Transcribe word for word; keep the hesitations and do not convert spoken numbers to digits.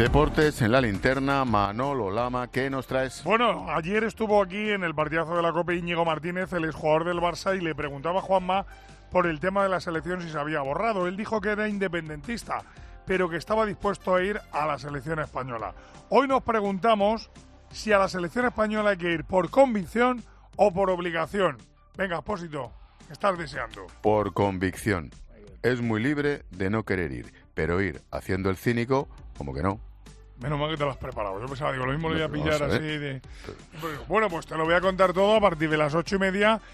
Deportes en la linterna, Manolo Lama, ¿qué nos traes? Bueno, ayer estuvo aquí en el partidazo de la Copa Íñigo Martínez, el exjugador del Barça, y le preguntaba a Juanma por el tema de la selección si se había borrado. Él dijo que era independentista, pero que estaba dispuesto a ir a la selección española. Hoy nos preguntamos si a la selección española hay que ir por convicción o por obligación. Venga, Expósito, ¿qué estás deseando? Por convicción. Es muy libre de no querer ir, pero ir haciendo el cínico, como que no. Menos mal que te lo has preparado. Yo pensaba, digo, lo mismo lo voy a No, pillar no sé. así de... Bueno, pues te lo voy a contar todo a partir de las ocho y media